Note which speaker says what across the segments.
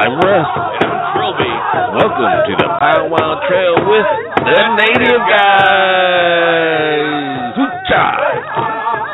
Speaker 1: I'm Russ.
Speaker 2: And I'm Trilby.
Speaker 1: Welcome to the Powwow Trail with the Native Guys. Hoo-cha!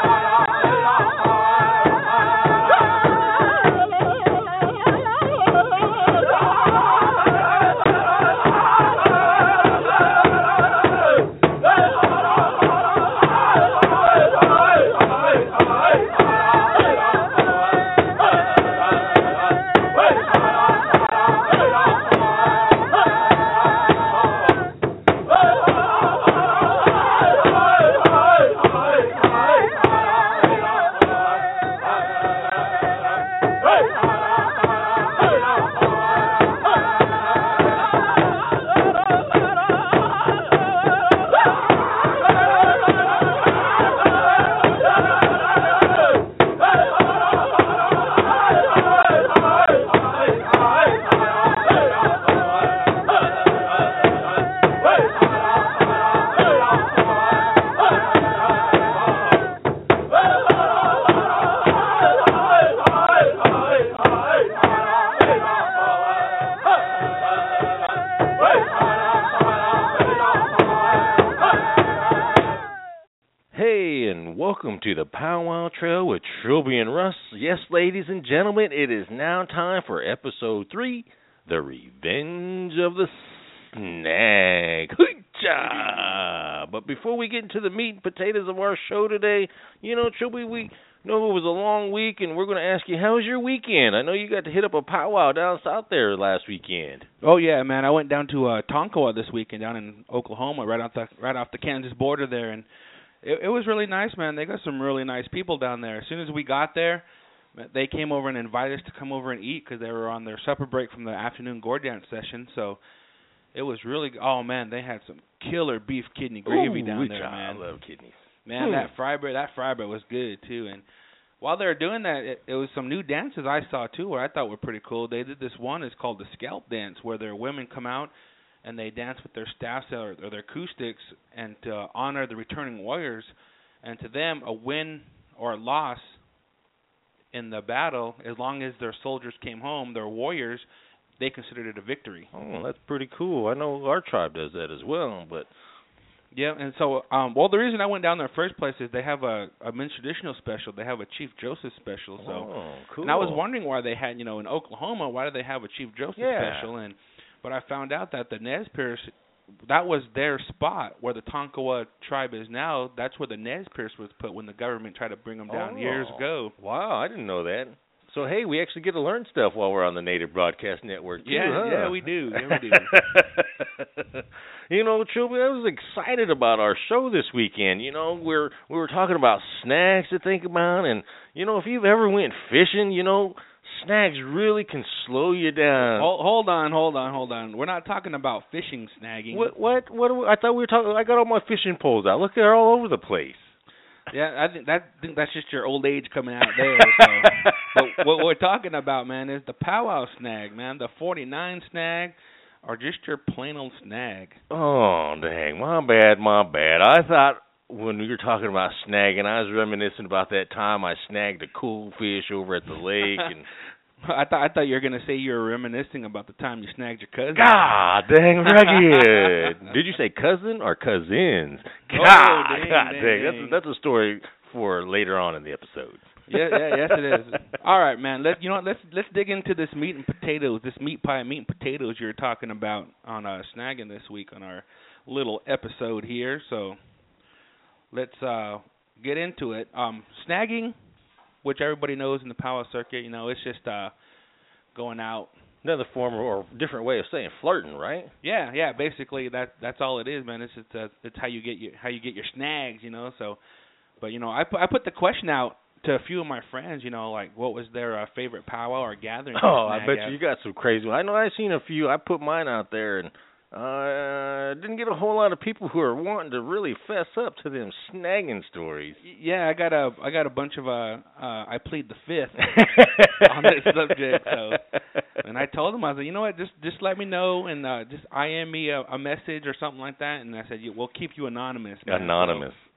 Speaker 1: Welcome to the Powwow Trail with Trilby and Russ. Yes, ladies and gentlemen, it is now time for episode 3, The Revenge of the Snag. Hoo-cha! But before we get into the meat and potatoes of our show today, Trilby, we know it was a long week, and we're going to ask you, how was your weekend? I know you got to hit up a powwow down south there last weekend.
Speaker 2: Oh, yeah, man. I went down to Tonkawa this weekend down in Oklahoma, right off the Kansas border there, and it was really nice, man. They got some really nice people down there. As soon as we got there, they came over and invited us to come over and eat because they were on their supper break from the afternoon gourd dance session. So it was really, oh, man, they had some killer beef kidney gravy down there, man.
Speaker 1: I love kidneys.
Speaker 2: Man, that fry bread was good, too. And while they were doing that, it was some new dances I saw, too, where I thought were pretty cool. They did this one, it's called the scalp dance, where their women come out and they dance with their staffs or their acoustics and to honor the returning warriors. And to them, a win or a loss in the battle, as long as their soldiers came home, their warriors, they considered it a victory.
Speaker 1: Oh, that's pretty cool. I know our tribe does that as well, but...
Speaker 2: Yeah, and so, the reason I went down there in the first place is they have a men's traditional special. They have a Chief Joseph special. So,
Speaker 1: oh, cool.
Speaker 2: And I was wondering why they had, in Oklahoma, why do they have a Chief Joseph special? But I found out that the Nez Perce, that was their spot where the Tonkawa tribe is now. That's where the Nez Perce was put when the government tried to bring them down years ago.
Speaker 1: Wow, I didn't know that. So, hey, we actually get to learn stuff while we're on the Native Broadcast Network, too,
Speaker 2: Yeah, we do. Yeah, we do.
Speaker 1: Trilby, I was excited about our show this weekend. We were talking about snags to think about, and, if you've ever went fishing, snags really can slow you down.
Speaker 2: Hold on. We're not talking about fishing snagging.
Speaker 1: What? I thought we were talking. I got all my fishing poles out. Look, they're all over the place.
Speaker 2: Yeah, I think that's just your old age coming out there. So. But what we're talking about, man, is the powwow snag, man. The 49 snag, or just your plain old snag.
Speaker 1: Oh, dang! My bad. I thought when we were talking about snagging, I was reminiscing about that time I snagged a cool fish over at the lake, and
Speaker 2: I thought you were gonna say you were reminiscing about the time you snagged your cousin.
Speaker 1: God dang, rugged! Did you say cousin or cousins? God, dang. That's a story for later on in the episode.
Speaker 2: Yes, it is. All right, man. Let's dig into this meat and potatoes, this meat pie and meat and potatoes you're talking about on snagging this week on our little episode here. So let's get into it. Snagging, which everybody knows in the powwow circuit, it's just going out.
Speaker 1: Another form or different way of saying flirting, right?
Speaker 2: Yeah. Basically, that's all it is, man. It's just it's how you get your snags, So, but I put the question out to a few of my friends, like what was their favorite powwow or gathering.
Speaker 1: Oh, I bet you got some crazy ones. I know I've seen a few. I put mine out there, and didn't get a whole lot of people who are wanting to really fess up to them snagging stories.
Speaker 2: Yeah, I got a bunch of I plead the fifth on this subject. So, and I told them, I said, you know what, just let me know and just IM me a message or something like that. And I said, we'll keep you anonymous. Man.
Speaker 1: Anonymous.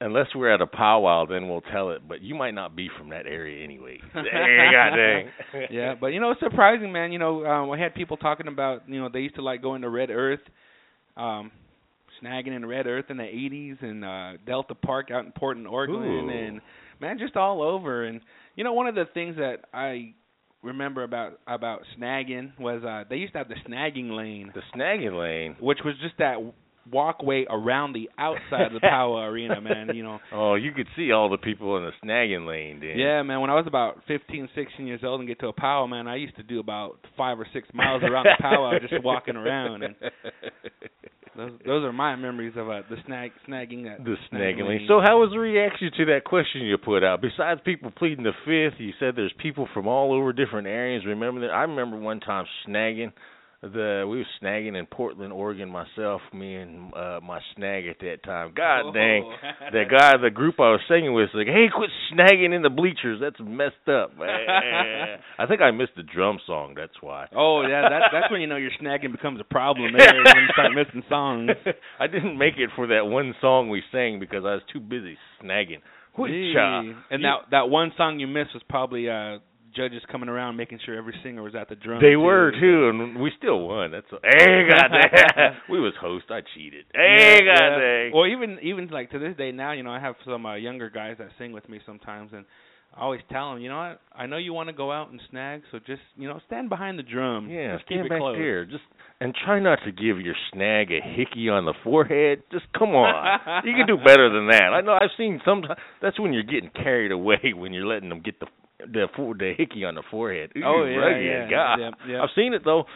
Speaker 1: Unless we're at a powwow, then we'll tell it. But you might not be from that area anyway. God dang.
Speaker 2: Yeah, but it's surprising, man. I had people talking about, they used to like going to Red Earth, snagging in Red Earth in the 80s, and Delta Park out in Portland, Oregon,
Speaker 1: Ooh.
Speaker 2: and man, just all over. And one of the things that I remember about snagging was they used to have the snagging lane.
Speaker 1: The snagging lane,
Speaker 2: which was just that walkway around the outside of the powwow arena, man.
Speaker 1: Oh, you could see all the people in the snagging lane, then.
Speaker 2: Yeah, man. When I was about 15, 16 years old and get to a powwow, man, I used to do about 5 or 6 miles around the powwow just walking around. And those are my memories of the snagging.
Speaker 1: The snagging lane. So how was the reaction to that question you put out? Besides people pleading the fifth, you said there's people from all over different areas. Remember that? I remember one time snagging. We were snagging in Portland, Oregon, myself, me and my snag at that time. God dang. The group I was singing with was like, hey, quit snagging in the bleachers. That's messed up. I think I missed the drum song, that's why.
Speaker 2: Oh, yeah, that's when your snagging becomes a problem there, when you start missing songs.
Speaker 1: I didn't make it for that one song we sang because I was too busy snagging.
Speaker 2: And that one song you missed was probably judges coming around making sure every singer was at the drum.
Speaker 1: They were too, and we still won. Hey, goddamn. We was host. I cheated. Hey, goddamn.
Speaker 2: Well, even like to this day now, I have some younger guys that sing with me sometimes, and I always tell them, what? I know you want to go out and snag, so just stand behind the drum.
Speaker 1: Yeah,
Speaker 2: just
Speaker 1: stand
Speaker 2: keep it
Speaker 1: back
Speaker 2: close.
Speaker 1: there. And try not to give your snag a hickey on the forehead. Just come on. You can do better than that. I know. I've seen sometimes. That's when you're getting carried away when you're letting them get the hickey on the forehead. Ooh,
Speaker 2: oh yeah,
Speaker 1: rugged.
Speaker 2: yeah.
Speaker 1: God.
Speaker 2: Yeah.
Speaker 1: I've seen it though.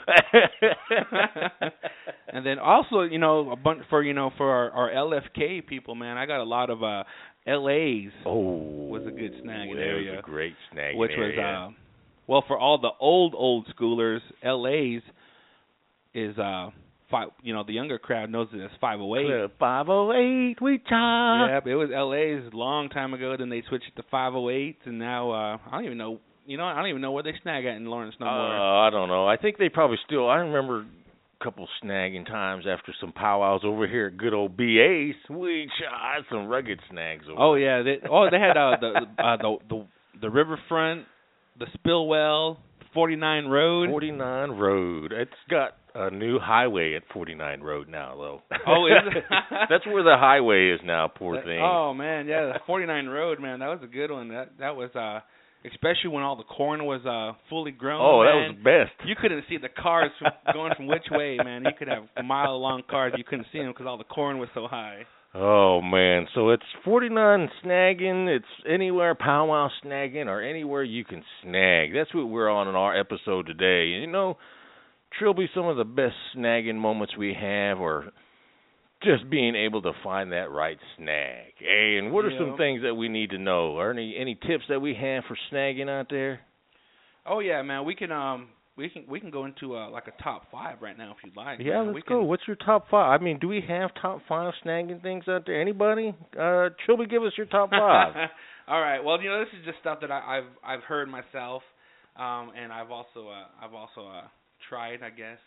Speaker 2: And then also, a bunch for our LFK people, man. I got a lot of LA's.
Speaker 1: Was
Speaker 2: a good snagging
Speaker 1: area. Was a great snagging
Speaker 2: which
Speaker 1: area.
Speaker 2: Was for all the old schoolers, LA's is the younger crowd knows it as 508.
Speaker 1: 508, we talk.
Speaker 2: Yeah, but it was LA's a long time ago. Then they switched it to 508, and now I don't even know. I don't even know where they snag at in Lawrence no more.
Speaker 1: I don't know. I think they probably still. I remember a couple snagging times after some powwows over here at good old BA's. We had some rugged snags over.
Speaker 2: Oh yeah, they had the riverfront, the Spillwell, 49 Road.
Speaker 1: 49 Road. It's got a new highway at 49 Road now, though.
Speaker 2: Oh, is it?
Speaker 1: That's where the highway is now, poor thing.
Speaker 2: Oh, man, yeah, the 49 Road, man, that was a good one. That was, especially when all the corn was fully grown.
Speaker 1: Oh,
Speaker 2: man.
Speaker 1: That was the best.
Speaker 2: You couldn't see the cars going from which way, man. You could have mile-long cars. You couldn't see them because all the corn was so high.
Speaker 1: Oh, man. So it's 49 snagging. It's anywhere powwow snagging or anywhere you can snag. That's what we're on in our episode today. Trilby, some of the best snagging moments we have are just being able to find that right snag. Hey, and what are some things that we need to know? Are any tips that we have for snagging out there?
Speaker 2: Oh, yeah, man. We can go into like a top 5 right now if you'd like.
Speaker 1: Yeah, let's go. What's your top 5? I mean, do we have top 5 snagging things out there? Anybody? Trilby, give us your top 5.
Speaker 2: All right. Well, this is just stuff that I've heard myself, and I've also tried, I guess.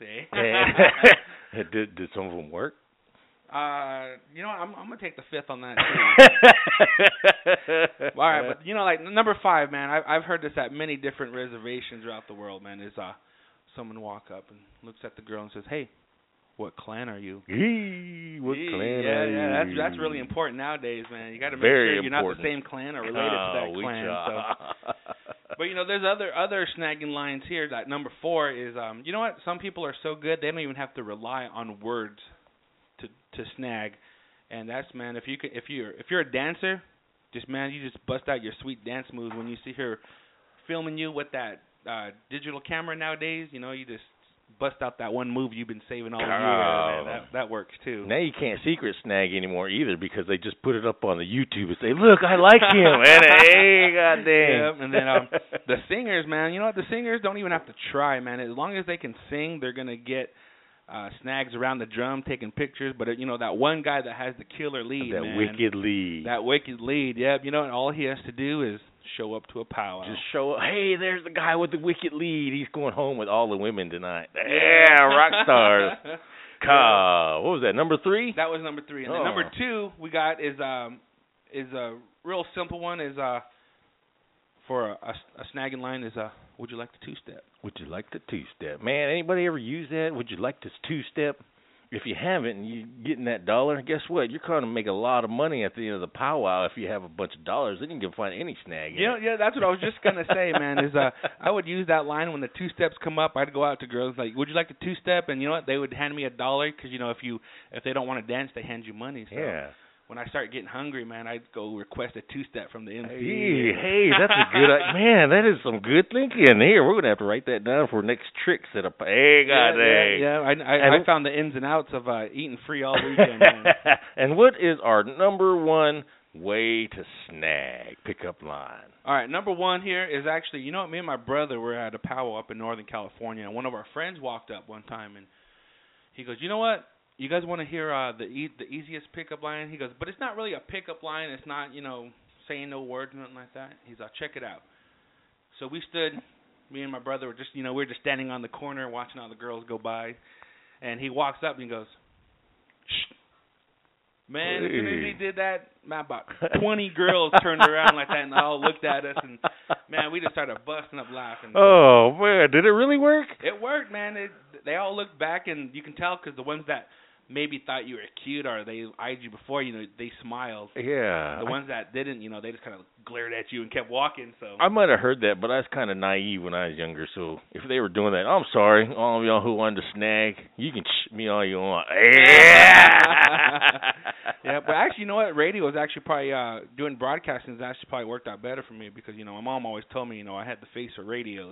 Speaker 1: Did some of them work?
Speaker 2: I'm gonna take the 5th on that too. All right, but like number 5, man. I've heard this at many different reservations throughout the world, man. Is someone walk up and looks at the girl and says, "Hey, what clan are you?"
Speaker 1: What clan are you?
Speaker 2: Yeah, that's really important nowadays, man. You got to make sure you're not the same clan or related to that clan. So. But there's other snagging lines here. That number 4 is, you know what? Some people are so good they don't even have to rely on words to snag, and that's, man. If you're a dancer, you just bust out your sweet dance moves when you see her filming you with that digital camera nowadays. You just bust out that one move you've been saving all year. That works too.
Speaker 1: Now you can't secret snag anymore either because they just put it up on the YouTube and say, "Look, I like him." And hey, goddamn.
Speaker 2: Yeah, and then the singers, man. The singers don't even have to try, man. As long as they can sing, they're gonna get snags around the drum taking pictures. But that one guy that has the killer lead,
Speaker 1: that
Speaker 2: man,
Speaker 1: wicked lead.
Speaker 2: That wicked lead. Yeah, all he has to do is show up to a powwow.
Speaker 1: Just show up. Hey, there's the guy with the wicked lead. He's going home with all the women tonight. Yeah, rock stars. What was that, number 3?
Speaker 2: That was number 3. And then number 2 we got is is a real simple one. Is for a snagging line is would you like the two-step?
Speaker 1: Would you like the two-step? Man, anybody ever use that? Would you like this two-step? If you haven't and you're getting that dollar, guess what? You're going to make a lot of money at the end of the powwow if you have a bunch of dollars. Then you can find any snag.
Speaker 2: Yeah, that's what I was just going to say, man, is I would use that line when the two-steps come up. I'd go out to girls like, would you like the two-step? And you know what? They would hand me $1 because, you know, if they don't want to dance, they hand you money. So
Speaker 1: yeah.
Speaker 2: When I start getting hungry, man, I'd go request a two-step from the MC.
Speaker 1: Hey, that's a good man. That is some good thinking. Here, we're gonna have to write that down for next tricks at a. Hey, God,
Speaker 2: yeah. I found the ins and outs of eating free all weekend. Man.
Speaker 1: And what is our number one way to snag pickup line?
Speaker 2: All right, number one here is actually, you know what? Me and my brother were at a powwow up in Northern California, and one of our friends walked up one time, and he goes, "You know what? You guys want to hear the easiest pickup line?" He goes, "But it's not really a pickup line. It's not, you know, saying no words or nothing like that." He's like, "Check it out." So we stood, me and my brother were just, you know, we were just standing on the corner watching all the girls go by. And he walks up and he goes, "Shh." Man, as soon as he did that, man, about 20 girls turned around like that and they all looked at us. And, man, we just started busting up laughing.
Speaker 1: Oh, man, did it really work?
Speaker 2: It worked, man. They all looked back, and you can tell because the ones that maybe thought you were cute or they eyed you before, you know, they smiled.
Speaker 1: Yeah.
Speaker 2: The ones that didn't, you know, they just kind of glared at you and kept walking. So
Speaker 1: I might have heard that, but I was kind of naive when I was younger. So if they were doing that, I'm sorry, all of y'all who wanted to snag, you can me all you want. Yeah.
Speaker 2: Yeah, but actually, you know what? Radio was actually probably doing broadcasting has actually probably worked out better for me because, you know, my mom always told me, you know, I had the face of radio.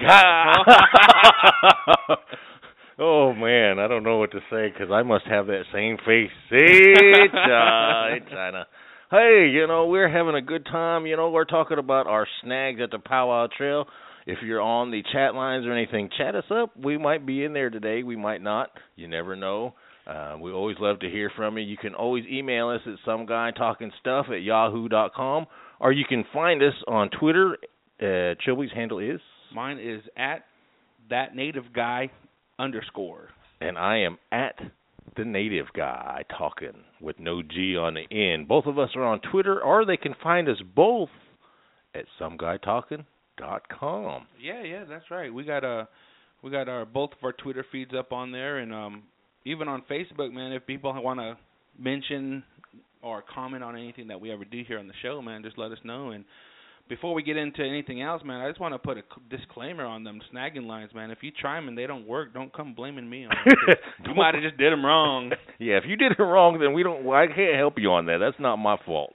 Speaker 1: Oh, man, I don't know what to say because I must have that same face. Hey, China. Hey, you know, we're having a good time. You know, we're talking about our snags at the Powwow Trail. If you're on the chat lines or anything, chat us up. We might be in there today. We might not. You never know. We always love to hear from you. You can always email us at someguytalkingstuff@yahoo.com, or you can find us on Twitter. Chilby's handle is?
Speaker 2: Mine is at @thatnativeguy_.
Speaker 1: And I am at the native guy talking with no G on the end. Both of us are on Twitter, or they can find us both at someguytalking.com.
Speaker 2: Yeah, that's right. We got our both of our Twitter feeds up on there, and even on Facebook, man. If people want to mention or comment on anything that we ever do here on the show, man, just let us know. And before we get into anything else, man, I just want to put a disclaimer on them snagging lines, man. If you try them and they don't work, don't come blaming me on it. You might have just did them wrong.
Speaker 1: Yeah, if you did it wrong, then I can't help you on that. That's not my fault.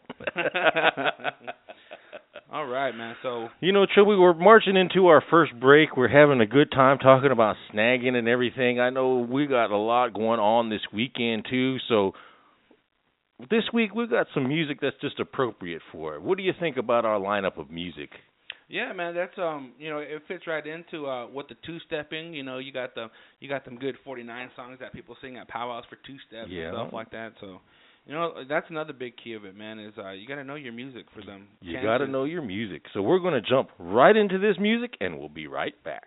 Speaker 2: All right, man. So,
Speaker 1: you know, Chubby, we're marching into our first break. We're having a good time talking about snagging and everything. I know we got a lot going on this weekend, too, so this week we've got some music that's just appropriate for it. What do you think about our lineup of music?
Speaker 2: Yeah, man, that's you know, it fits right into what the two-stepping. You know, you got them good 49 songs that people sing at powwows for two-steps and stuff like that. So, you know, that's another big key of it, man. Is you got to know your music for them.
Speaker 1: You got to know your music. So we're going to jump right into this music, and we'll be right back.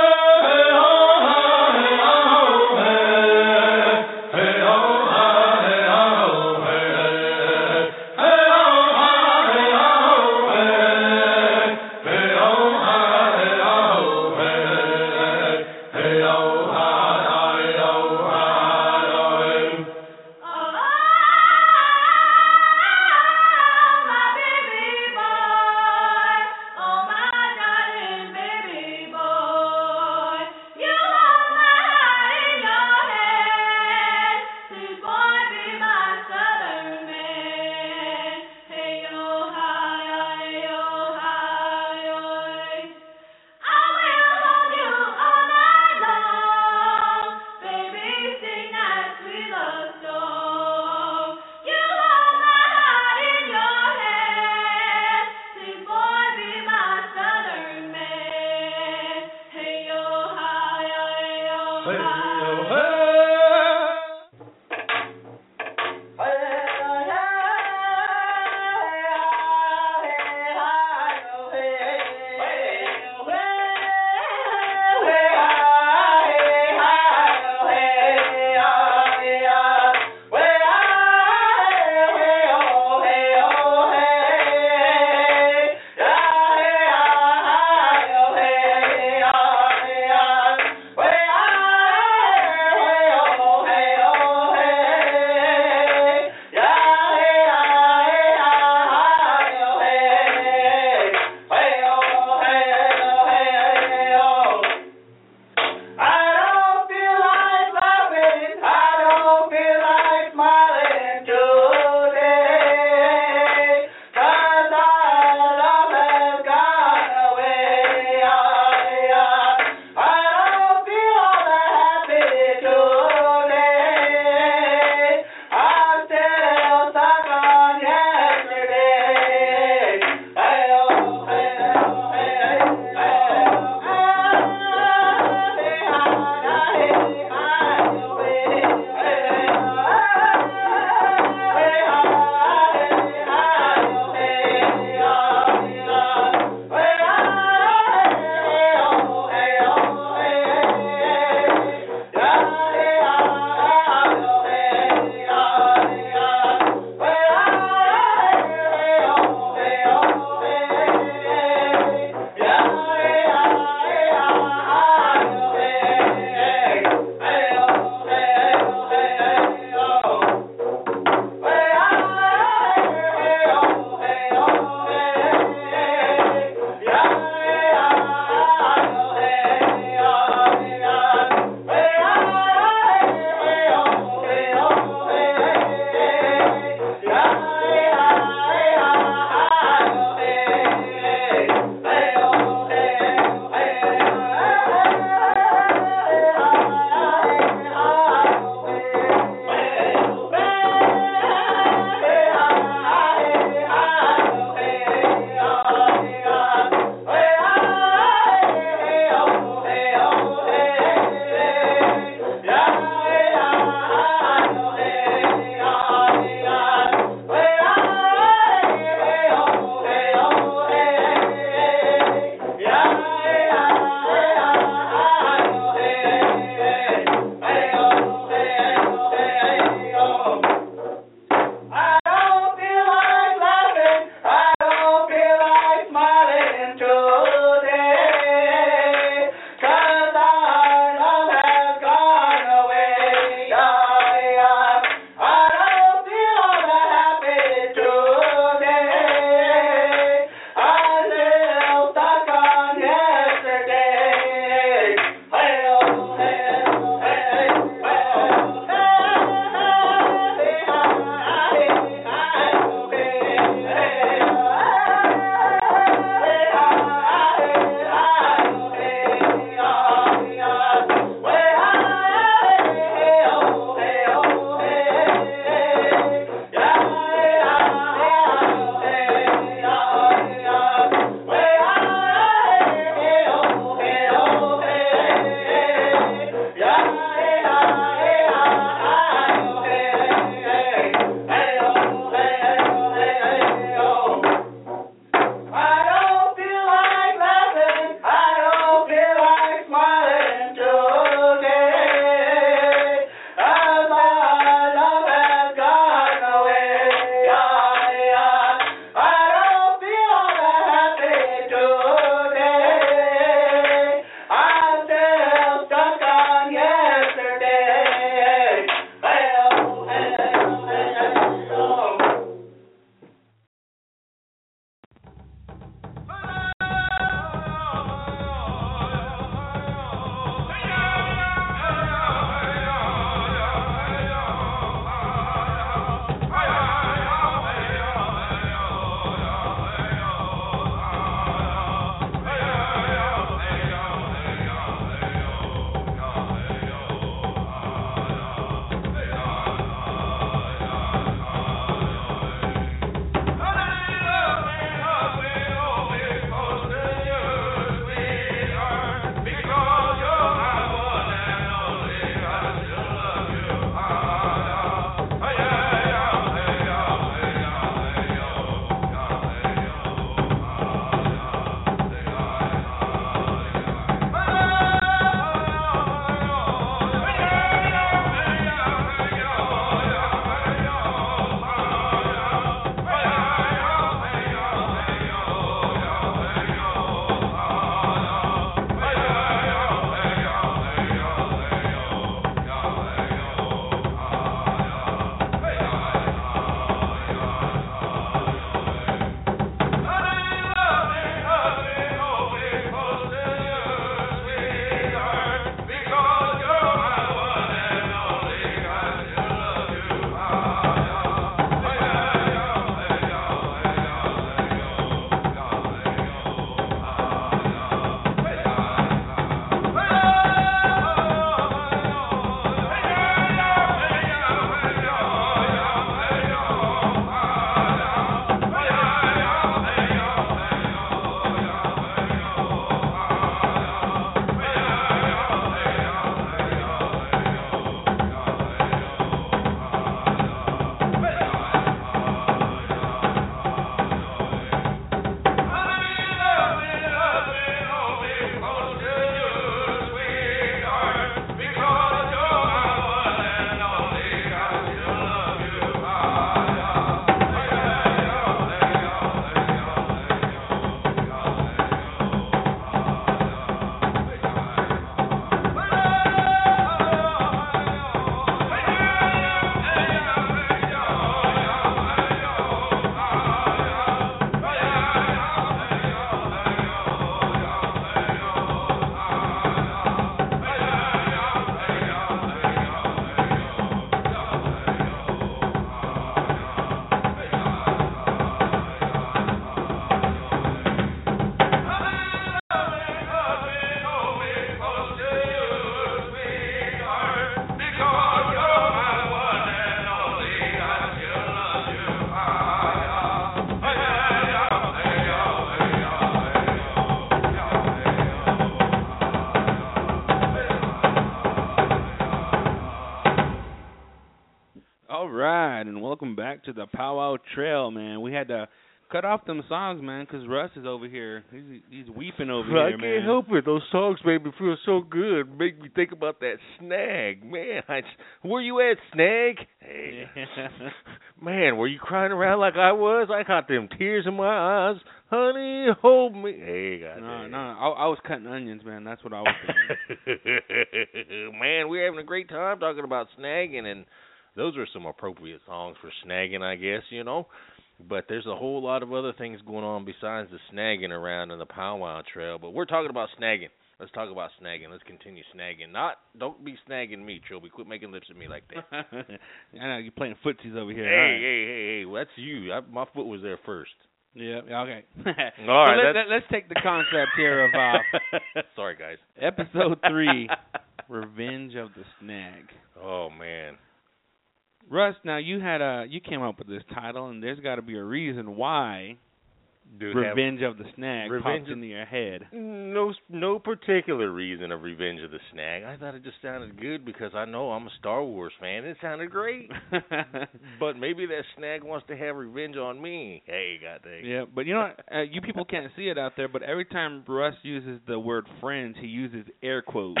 Speaker 2: to the Powwow Trail, man. We had to cut off them songs, man, because Russ is over here. He's weeping over here, man.
Speaker 1: I can't help it. Those songs made me feel so good. Make me think about that snag. Man, where you at, Snag? Hey. Man, were you crying around like I was? I got them tears in my eyes. Honey, hold me. Hey, goddamn.
Speaker 2: No, I was cutting onions, man. That's what I was doing.
Speaker 1: Man, we're having a great time talking about snagging, and those are some appropriate songs for snagging, I guess, you know. But there's a whole lot of other things going on besides the snagging around in the Powwow Trail. But we're talking about snagging. Let's talk about snagging. Let's continue snagging. Don't be snagging me, Trilby. Quit making lips at me like that.
Speaker 2: I know you're playing footsies over here.
Speaker 1: Hey, well, that's you. My foot was there first.
Speaker 2: Yeah, okay.
Speaker 1: All right.
Speaker 2: Let's take the concept here of
Speaker 1: sorry, guys.
Speaker 2: Episode 3, Revenge of the Snag.
Speaker 1: Oh, man.
Speaker 2: Russ, now you came up with this title, and there's got to be a reason why Revenge of the Snag popped into your head.
Speaker 1: No particular reason of Revenge of the Snag. I thought it just sounded good because I know I'm a Star Wars fan. It sounded great. But maybe that snag wants to have revenge on me. Hey, goddamn.
Speaker 2: Yeah, but you know what? You people can't see it out there, but every time Russ uses the word friends, he uses air quotes.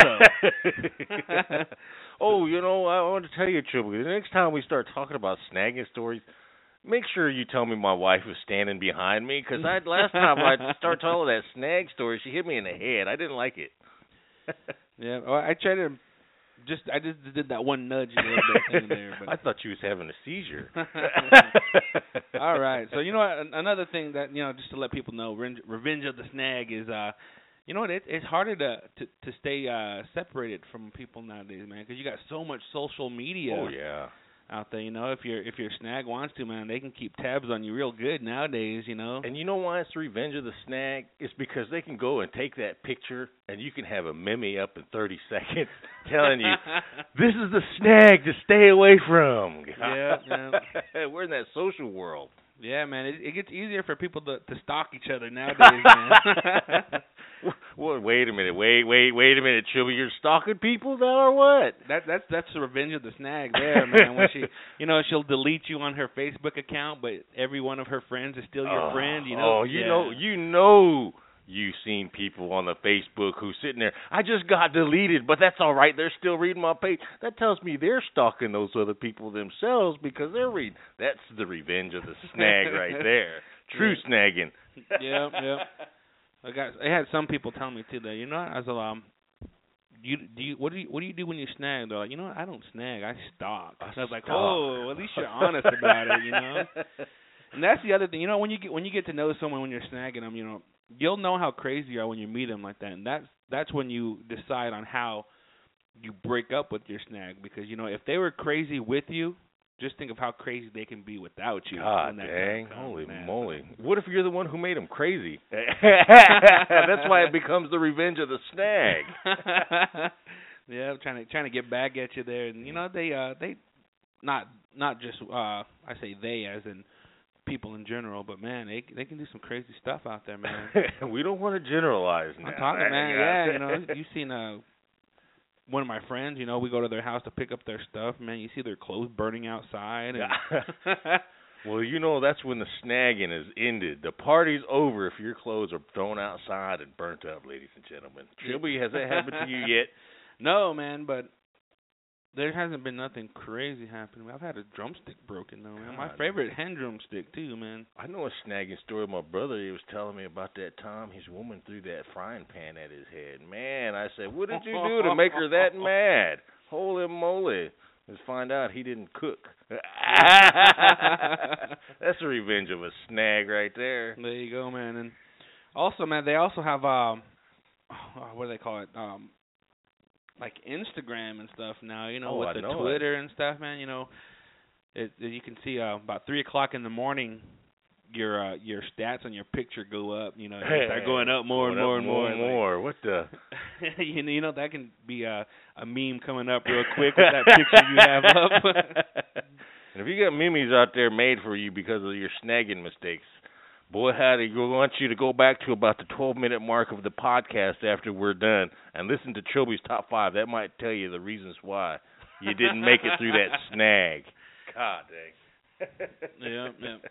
Speaker 1: Oh, you know, I want to tell you, Trilby, the next time we start talking about snagging stories, make sure you tell me my wife was standing behind me, because last time I started telling that snag story, she hit me in the head. I didn't like it.
Speaker 2: Yeah, well, I tried to I just did that one nudge a little bit in there. But
Speaker 1: I thought you was having a seizure.
Speaker 2: All right, so you know what? Another thing that, you know, just to let people know, Revenge of the Snag is you know what? It's harder to stay separated from people nowadays, man, because you got so much social media.
Speaker 1: Oh yeah.
Speaker 2: Out there, you know, if your snag wants to, man, they can keep tabs on you real good nowadays, you know.
Speaker 1: And you know why it's the Revenge of the Snag? It's because they can go and take that picture, and you can have a meme up in 30 seconds telling you, this is the snag to stay away from.
Speaker 2: Yeah.
Speaker 1: We're in that social world.
Speaker 2: Yeah, man, it gets easier for people to stalk each other nowadays, man.
Speaker 1: Well, wait a minute, Trilby, you're stalking people now or what?
Speaker 2: That's the Revenge of the Snag there, man. When she, you know, she'll delete you on her Facebook account, but every one of her friends is still your friend, you know.
Speaker 1: Oh, you know. You've seen people on the Facebook who's sitting there, I just got deleted, but that's all right. They're still reading my page. That tells me they're stalking those other people themselves because they're reading. That's the Revenge of the Snag right there. True snagging.
Speaker 2: Yeah. I had some people telling me too that, you know, I was like, what do you do when you snag? They're like, you know what, I don't snag, I stalk. I was like, oh, at least you're honest about it, you know. And that's the other thing, you know, when you get to know someone when you're snagging them, you know, you'll know how crazy you are when you meet them like that, and that's when you decide on how you break up with your snag, because, you know, if they were crazy with you, just think of how crazy they can be without you.
Speaker 1: God dang, holy moly. What if you're the one who made them crazy? That's why it becomes the Revenge of the Snag.
Speaker 2: Yeah, trying to get back at you there. And, you know, they not just, I say they as in people in general, but, man, they can do some crazy stuff out there, man.
Speaker 1: We don't want to generalize now.
Speaker 2: I'm talking, man, yeah, you know, you've seen one of my friends, you know, we go to their house to pick up their stuff. Man, you see their clothes burning outside. And
Speaker 1: well, you know, that's when the snagging is ended. The party's over if your clothes are thrown outside and burnt up, ladies and gentlemen. Trilby, has that happened to you yet?
Speaker 2: No, man, but there hasn't been nothing crazy happening. I've had a drumstick broken, though, man. My favorite hand drumstick, too, man.
Speaker 1: I know a snagging story. My brother, he was telling me about that time his woman threw that frying pan at his head. Man, I said, what did you do to make her that mad? Holy moly. Let's find out he didn't cook. That's a Revenge of a Snag right there.
Speaker 2: There you go, man. And also, man, they also have, what do they call it? Like Instagram and stuff now, you know, with the Twitter and stuff, man. You know, you can see about 3:00 in the morning, your stats on your picture go up. You know, they start going up more and more and more.
Speaker 1: What the?
Speaker 2: you know, that can be a meme coming up real quick with that picture you have up.
Speaker 1: And if you got memes out there made for you because of your snagging mistakes, boy, howdy, we want you to go back to about the 12-minute mark of the podcast after we're done and listen to Trilby's Top 5. That might tell you the reasons why you didn't make it through that snag. God dang.
Speaker 2: Yeah.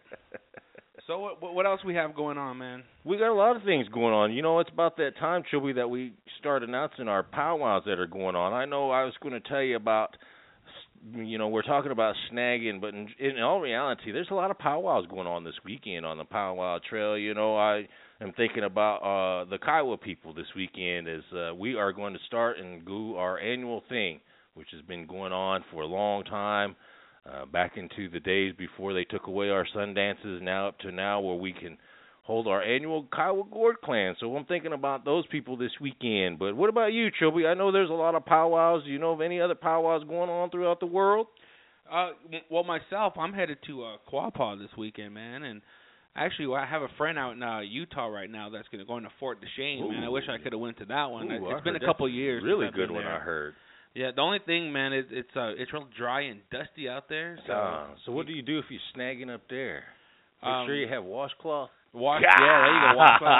Speaker 2: So what else we have going on, man?
Speaker 1: We got a lot of things going on. You know, it's about that time, Chubby, that we start announcing our powwows that are going on. I know I was going to tell you about, you know, we're talking about snagging, but in all reality, there's a lot of powwows going on this weekend on the Powwow Trail. You know, I am thinking about the Kiowa people this weekend as we are going to start and do our annual thing, which has been going on for a long time. Back into the days before they took away our sun dances, now up to now where we can hold our annual Kiowa Gourd Clan. So I'm thinking about those people this weekend. But what about you, Chubby? I know there's a lot of powwows. Do you know of any other powwows going on throughout the world?
Speaker 2: Well, myself, I'm headed to Quapaw this weekend, man, and actually I have a friend out in Utah right now that's going to go into Fort Duchesne, man. I wish I could have went to that one. It's been a couple years.
Speaker 1: Really good one, I heard.
Speaker 2: Yeah, the only thing, man, is it's real dry and dusty out there.
Speaker 1: So what do you do if you're snagging up there? Make sure you have washcloth.
Speaker 2: Yeah, there you go,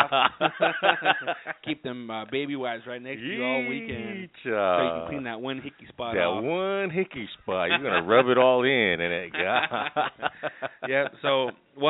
Speaker 2: washcloth. Keep them baby wipes right next to you all weekend, so you can clean that one hickey spot off.
Speaker 1: That one hickey spot, you're gonna rub it all in, and it
Speaker 2: Yeah, so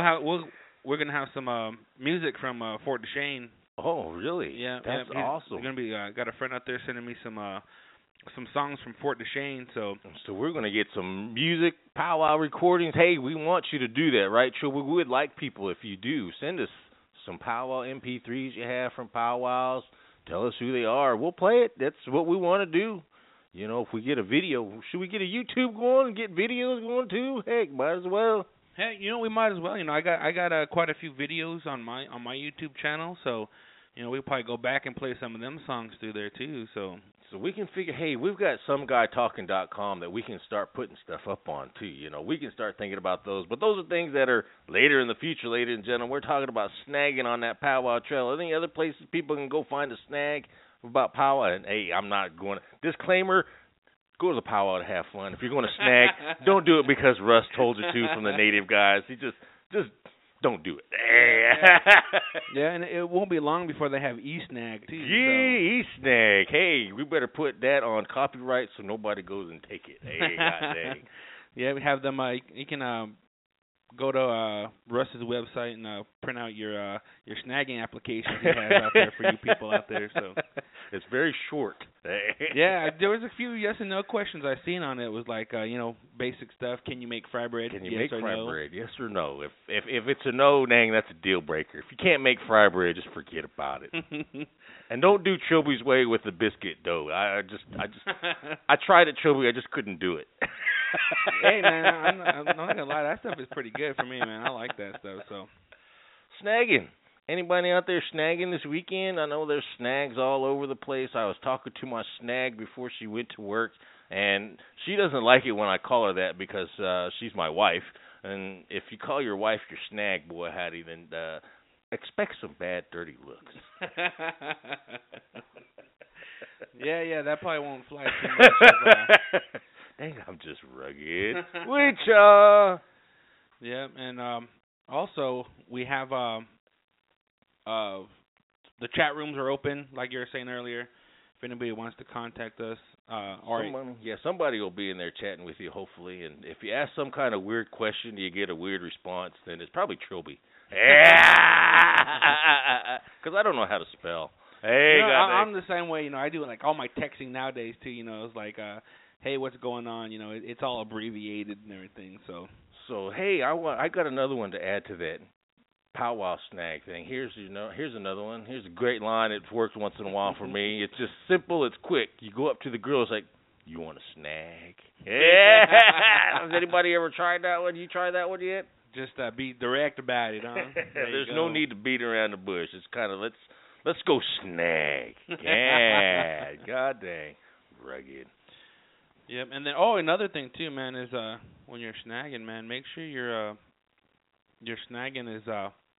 Speaker 2: we're gonna have some music from Fort Duchesne.
Speaker 1: Oh, really?
Speaker 2: Yeah,
Speaker 1: that's awesome.
Speaker 2: We're gonna be got a friend out there sending me some songs from Fort Duchesne, so
Speaker 1: we're going to get some music, powwow recordings. Hey, we want you to do that, right? So we would like people, if you do, send us some powwow MP3s you have from powwows. Tell us who they are. We'll play it. That's what we want to do. You know, if we get a video, should we get a YouTube going and get videos going too? Heck, might as well.
Speaker 2: Hey, you know, we might as well. You know, I got quite a few videos on my YouTube channel, so you know, we'll probably go back and play some of them songs through there too, so
Speaker 1: we can figure, hey, we've got someguytalking.com that we can start putting stuff up on, too. You know, we can start thinking about those. But those are things that are later in the future, ladies and gentlemen. We're talking about snagging on that powwow trail. Are there any other places people can go find a snag about powwow? And, hey, I'm not going to. Disclaimer, go to the powwow to have fun. If you're going to snag, don't do it because Russ told you to from the native guys. He just don't do it.
Speaker 2: Yeah, and it won't be long before they have e-snag, too.
Speaker 1: Yeah, e-snag. Hey, we better put that on copyright so nobody goes and take it. Hey, god dang.
Speaker 2: Yeah, we have them. You can go to Russ's website and print out your snagging application he has out there for you people out there. So
Speaker 1: it's very short.
Speaker 2: Yeah, there was a few yes and no questions I seen on it. It was like you know, basic stuff. Can you make fry bread?
Speaker 1: Can you make fry bread? Yes or no? If it's a no, dang, that's a deal breaker. If you can't make fry bread, just forget about it. And don't do Chubby's way with the biscuit dough. I tried it, Chubby. I just couldn't do it.
Speaker 2: Hey man, I'm not gonna lie, that stuff is pretty good for me, man. I like that stuff. So,
Speaker 1: snagging. Anybody out there snagging this weekend? I know there's snags all over the place. I was talking to my snag before she went to work, and she doesn't like it when I call her that because she's my wife. And if you call your wife your snag, boy, howdy, then expect some bad, dirty looks.
Speaker 2: Yeah, that probably won't fly too much.
Speaker 1: Dang, I'm just rugged. Which,
Speaker 2: yeah, and also we have the chat rooms are open, like you were saying earlier. If anybody wants to contact us,
Speaker 1: somebody will be in there chatting with you, hopefully. And if you ask some kind of weird question, you get a weird response, then it's probably Trilby. Because I don't know how to spell. Hey,
Speaker 2: you know, I'm the same way. You know, I do like all my texting nowadays too. You know, it's like, hey, what's going on? You know, it's all abbreviated and everything. So
Speaker 1: hey, I got another one to add to that powwow snag thing. Here's another one. Here's a great line. It works once in a while for me. It's just simple. It's quick. You go up to the girl. It's like, you want a snag? Yeah. Has anybody ever tried that one? You tried that one yet?
Speaker 2: Just be direct about it, huh?
Speaker 1: There's no need to beat around the bush. It's kind of let's go snag. Yeah. God dang. Rugged.
Speaker 2: Yep. And then another thing too, man, is when you're snagging, man, make sure your snagging is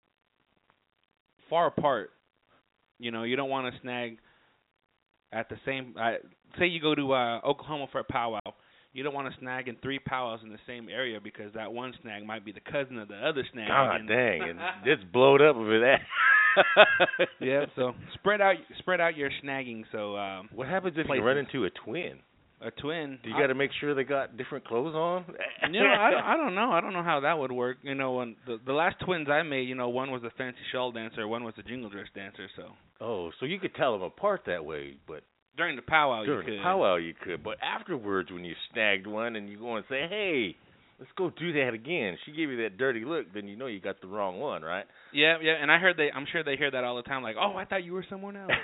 Speaker 2: far apart. You know, you don't want to snag at the same. Say you go to Oklahoma for a powwow. You don't want to snag in 3 powwows in the same area because that one snag might be the cousin of the other snag.
Speaker 1: God dang, and it's blowed up over that.
Speaker 2: Yeah, so spread out your snagging. So
Speaker 1: what happens if you run into a twin?
Speaker 2: a twin.
Speaker 1: Do you got to make sure they got different clothes on?
Speaker 2: I don't know. I don't know how that would work. When the last twins I made, one was a fancy shawl dancer, one was a jingle dress dancer. So.
Speaker 1: Oh, so you could tell them apart that way, but
Speaker 2: during the powwow you could.
Speaker 1: During the powwow you could, but afterwards when you snagged one and you go and say, "Hey, let's go do that again," she gave you that dirty look, then you know you got the wrong one, right?
Speaker 2: Yeah, and I'm sure they hear that all the time, like, "Oh, I thought you were someone else."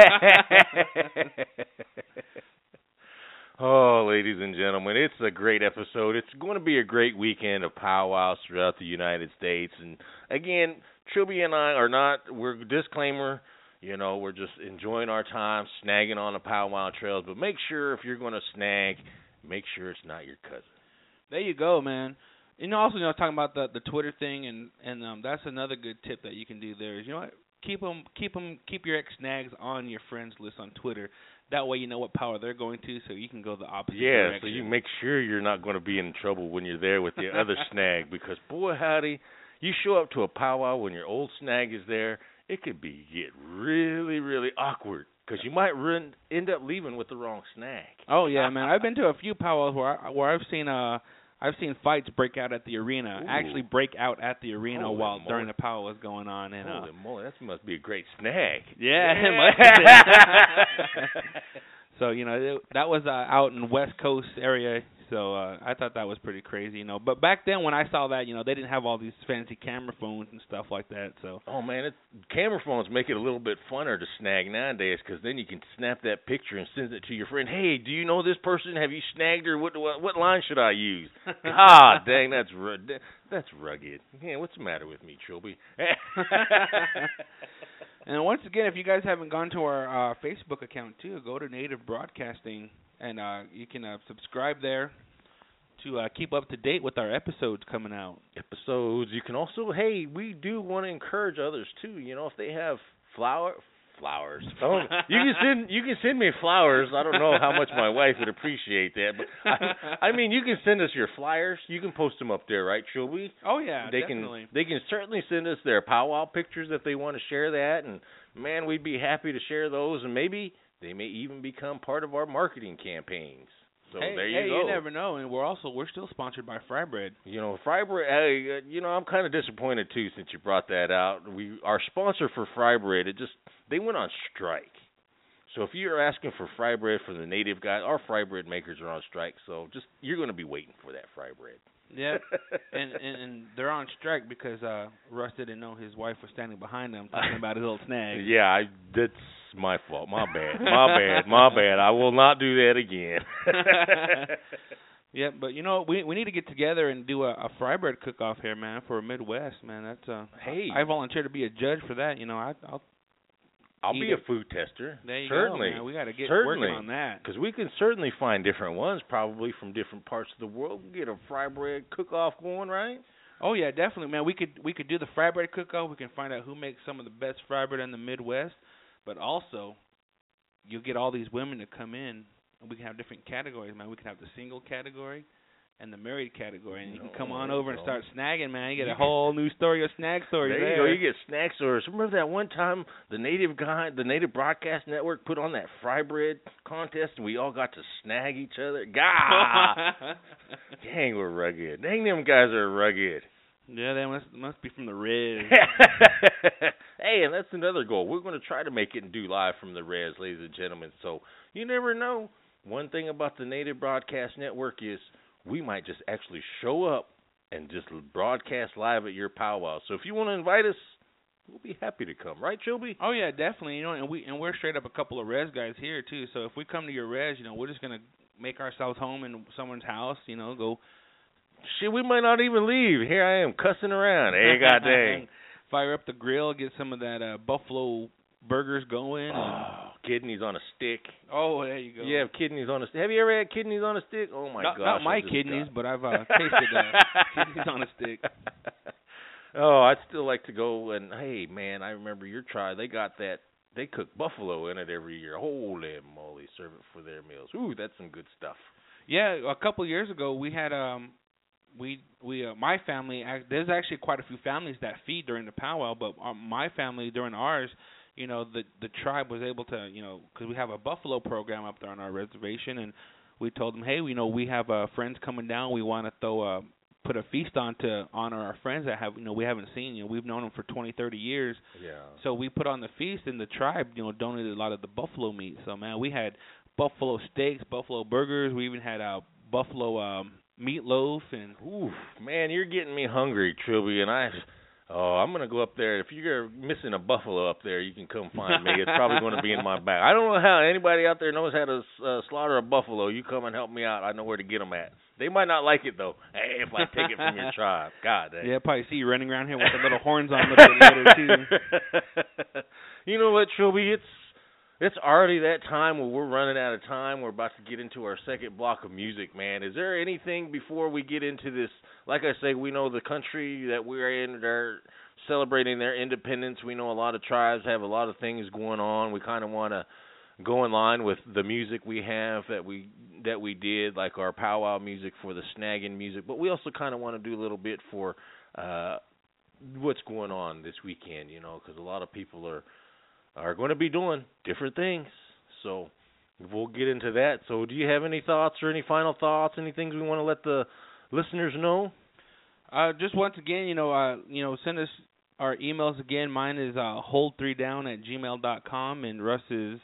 Speaker 1: Oh, ladies and gentlemen, it's a great episode. It's going to be a great weekend of powwows throughout the United States. And again, Trilby and I are not, we're disclaimer, we're just enjoying our time snagging on the powwow trails. But make sure if you're going to snag, make sure it's not your cousin.
Speaker 2: There you go, man. Also, talking about the Twitter thing, and that's another good tip that you can do there is, keep your ex-snags on your friends list on Twitter. That way you know what power they're going to, so you can go the opposite direction.
Speaker 1: Yeah, so you make sure you're not going to be in trouble when you're there with the other snag, because, boy, howdy, you show up to a powwow when your old snag is there, it could get really, really awkward, because you might end up leaving with the wrong snag.
Speaker 2: Oh, yeah, man. I've been to a few powwows where I've seen fights break out at the arena.
Speaker 1: Ooh.
Speaker 2: Actually break out at the arena
Speaker 1: Holy
Speaker 2: while
Speaker 1: moly.
Speaker 2: during the powwow was going on. And
Speaker 1: holy moly, that must be a great snag.
Speaker 2: Yeah, it must be. So, that was out in West Coast area. So I thought that was pretty crazy, But back then when I saw that, they didn't have all these fancy camera phones and stuff like that. So.
Speaker 1: Oh man, camera phones make it a little bit funner to snag nowadays, because then you can snap that picture and send it to your friend. Hey, do you know this person? Have you snagged her? What line should I use? God dang, that's rugged. Yeah, what's the matter with me, Trilby?
Speaker 2: And once again, if you guys haven't gone to our Facebook account too, go to Native Broadcasting. And you can subscribe there to keep up to date with our episodes coming out.
Speaker 1: You can also, we do want to encourage others too. If they have flowers. Oh, you can send me flowers. I don't know how much my wife would appreciate that, but I mean, you can send us your flyers. You can post them up there, right, Shelby?
Speaker 2: Oh yeah,
Speaker 1: definitely. They can certainly send us their powwow pictures if they want to share that, and man, we'd be happy to share those, and maybe they may even become part of our marketing campaigns. So there you go.
Speaker 2: You never know. And we're still sponsored by Fry Bread.
Speaker 1: Fry Bread. I'm kind of disappointed too since you brought that out. Our sponsor for Fry Bread, they went on strike. So if you're asking for Fry Bread from the Native guys, our Fry Bread makers are on strike. So you're going to be waiting for that Fry Bread.
Speaker 2: Yeah, and they're on strike because Russ didn't know his wife was standing behind him talking about his little snag.
Speaker 1: Yeah, that's my fault. My bad. I will not do that again.
Speaker 2: Yeah, but we need to get together and do a Fry Bread cook-off here, man, for Midwest, man. That's I volunteer to be a judge for that. I'll
Speaker 1: be a food tester.
Speaker 2: There you
Speaker 1: certainly.
Speaker 2: Go, man. We got to get working on that.
Speaker 1: Because we can certainly find different ones, probably from different parts of the world. Get a Fry Bread cook-off going, right?
Speaker 2: Oh yeah, definitely, man. We could do the Fry Bread cook-off. We can find out who makes some of the best fry bread in the Midwest. But also, you'll get all these women to come in, and we can have different categories, man. We can have the single category and the married category, and you can come on over and start snagging, man. You get a whole new story of snag stories there.
Speaker 1: There you go. You get snag stories. Remember that one time the Native Broadcast Network put on that Fry Bread contest, and we all got to snag each other? Gah! Dang, we're rugged. Dang, them guys are rugged.
Speaker 2: Yeah, they must be from the Res.
Speaker 1: Hey, and that's another goal. We're going to try to make it and do live from the Res, ladies and gentlemen. So you never know. One thing about the Native Broadcast Network is we might just actually show up and just broadcast live at your powwow. So if you want to invite us, we'll be happy to come, right, Chilby?
Speaker 2: Oh yeah, definitely. And we're straight up a couple of Res guys here too. So if we come to your Res, we're just gonna make ourselves home in someone's house. Go.
Speaker 1: Shit, we might not even leave. Here I am cussing around. Hey, god dang.
Speaker 2: Fire up the grill, get some of that buffalo burgers going.
Speaker 1: Kidneys on a stick.
Speaker 2: Oh, there you go.
Speaker 1: You have kidneys on a stick. Have you ever had kidneys on a stick? Oh, my gosh.
Speaker 2: Not my kidneys, but I've tasted kidneys on a stick.
Speaker 1: Oh, I'd still like to go. And, hey, man, I remember your tribe. They got that. They cook buffalo in it every year. Holy moly, serve it for their meals. Ooh, that's some good stuff.
Speaker 2: Yeah, a couple of years ago, we had my family. There's actually quite a few families that feed during the powwow, but my family during ours, the tribe was able to, because we have a buffalo program up there on our reservation, and we told them, hey, we have friends coming down. We want to put a feast on to honor our friends that we haven't seen. We've known them for 20, 30 years.
Speaker 1: Yeah.
Speaker 2: So we put on the feast, and the tribe, donated a lot of the buffalo meat. So, man, we had buffalo steaks, buffalo burgers. We even had buffalo meatloaf. And
Speaker 1: oof, man, you're getting me hungry, Trilby, and I'm going to go up there. If you're missing a buffalo up there, you can come find me. It's probably going to be in my bag. I don't know how anybody out there knows how to slaughter a buffalo. You come and help me out. I know where to get them at. They might not like it, though. Hey, if I take it from your tribe. God dang.
Speaker 2: Yeah, probably see you running around here with the little horns on a little bit later, too.
Speaker 1: You know what, Trilby? It's already that time where we're running out of time. We're about to get into our second block of music, man. Is there anything before we get into this? Like I say, we know the country that we're in, they're celebrating their independence. We know a lot of tribes have a lot of things going on. We kind of want to go in line with the music we have that we did, like our powwow music for the snagging music. But we also kind of want to do a little bit for what's going on this weekend, because a lot of people are going to be doing different things. So we'll get into that. So do you have any thoughts or any final thoughts, any things we want to let the listeners know?
Speaker 2: Just once again, send us our emails again. Mine is hold3down@gmail.com, and Russ's...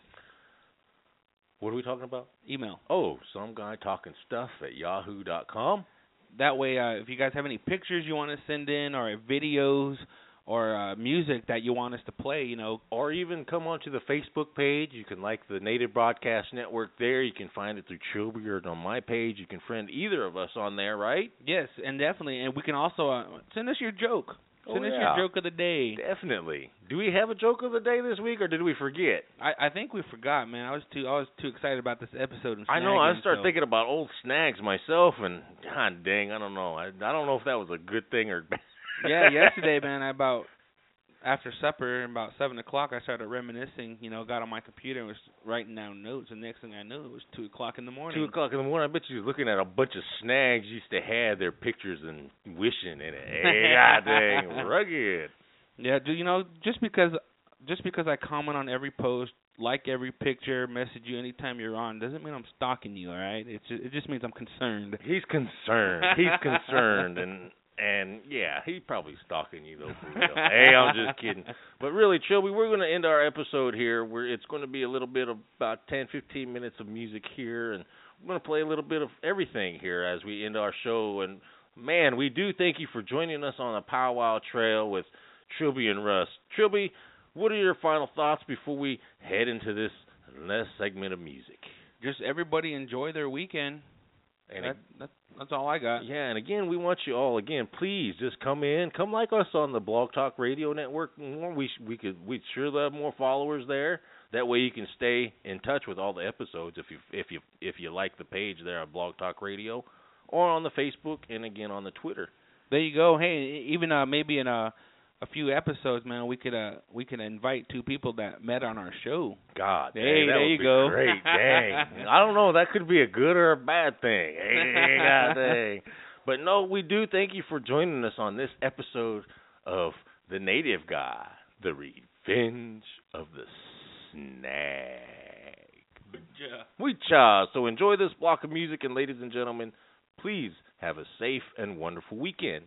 Speaker 1: What are we talking about?
Speaker 2: Email.
Speaker 1: Oh, some guy talking stuff @yahoo.com.
Speaker 2: That way, if you guys have any pictures you want to send in, or videos, or music that you want us to play,
Speaker 1: or even come onto the Facebook page. You can like the Native Broadcast Network there. You can find it through Trilby or on my page. You can friend either of us on there, right?
Speaker 2: Yes, and definitely. And we can also send us your joke. Send us your joke of the day.
Speaker 1: Definitely. Do we have a joke of the day this week, or did we forget?
Speaker 2: I think we forgot, man. I was too excited about this episode. And
Speaker 1: I know. I started thinking about old snags myself, and god dang, I don't know. I don't know if that was a good thing or bad.
Speaker 2: Yeah, yesterday, man, after supper, about 7 o'clock, I started reminiscing, got on my computer and was writing down notes, and next thing I knew, it was 2 o'clock in the morning.
Speaker 1: 2 o'clock in the morning, I bet you were looking at a bunch of snags you used to have their pictures and wishing in it. Hey, god dang, rugged.
Speaker 2: Yeah, just because I comment on every post, like every picture, message you anytime you're on, doesn't mean I'm stalking you, all right? It just means I'm concerned.
Speaker 1: He's concerned, and yeah, he's probably stalking you, though, for real. Hey, I'm just kidding. But really, Trilby, we're going to end our episode here. It's going to be a little bit of about 10, 15 minutes of music here, and we're going to play a little bit of everything here as we end our show. And, man, we do thank you for joining us on the Powwow Trail with Trilby and Russ. Trilby, what are your final thoughts before we head into this last segment of music?
Speaker 2: Just everybody enjoy their weekend. And that's all I got.
Speaker 1: Yeah, and again, we want you all, please just come like us on the Blog Talk Radio Network. We'd sure love more followers there. That way you can stay in touch with all the episodes if you like the page there on Blog Talk Radio, or on the Facebook, and again on the Twitter.
Speaker 2: There you go. Hey, even maybe in a few episodes, man, we could invite 2 people that met on our show.
Speaker 1: God,
Speaker 2: hey,
Speaker 1: dang,
Speaker 2: there you go.
Speaker 1: Great, dang. I don't know, that could be a good or a bad thing. Hey, God, dang. But no, we do thank you for joining us on this episode of The Native Guy, The Revenge of the Snag. Weecha. So enjoy this block of music, and ladies and gentlemen, please have a safe and wonderful weekend.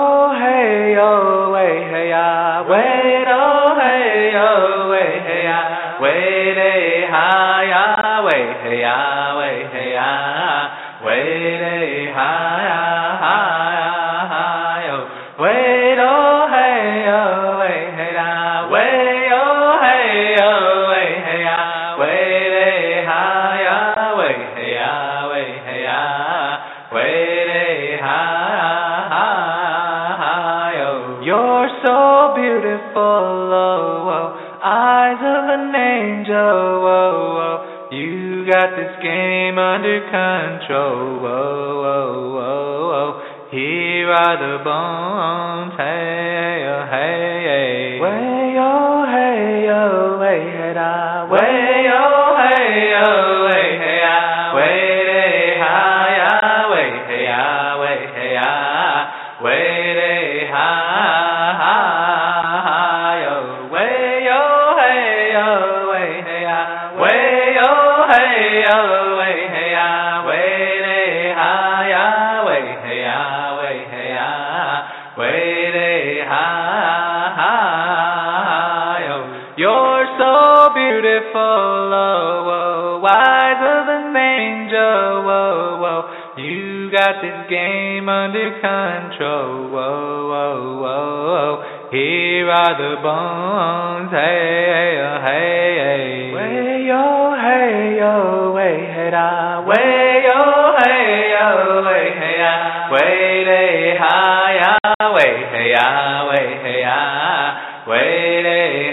Speaker 3: oh, hey, oh, way, hey, wait, oh, hey, oh, way, hey, wait, hey, hi, way, hey, way, hey, wait, hey, hi, oh, wait, oh, hey, oh, way, hey, wait, oh, hey, oh, way, hey, wait, hey, hi, way, hey, way, hey, wait, hey, hi, oh, you're so beautiful, oh, oh, eyes of an angel, oh, oh, you got this game under control, oh, oh, oh, oh, here are the bones, hey, oh, hey, hey, way, oh, hey, oh, way, hey, way, oh, hey, oh, way, hey, way, hey, hi, way, hey, way, hey, way, hey, hi, oh, way, oh, hey, oh, way, hey, way, oh, hey, oh, way, hey, way, hey, hi, way, hey, way, hey, way, hey, hi, oh, you're so beautiful, oh, oh, wise of an angel, oh, oh, you got this game under control, oh, oh, oh, oh, here are the bones, hey, oh, hey, hey, way, oh, hey, oh, way, hey, way, oh, hey, oh, way, hey, way, hey, hi, way, hey, way, hey, way, hey,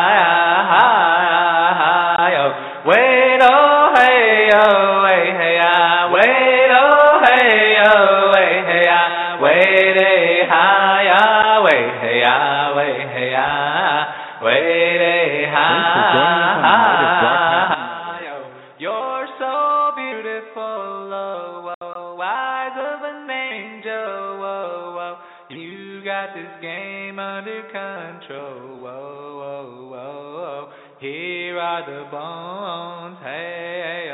Speaker 3: hi, oh, wait, oh, hey, oh, way, hey, wait, oh, hey, oh, way, hey, wait, hey, hi, way, hey, way, hey, wait, hey,
Speaker 2: Thanks for joining us on Narrative Broadcasting.
Speaker 3: you're so beautiful, oh, oh, eyes of an angel, oh, oh, you got this game under control, oh, oh, oh, oh, here are the bones, hey,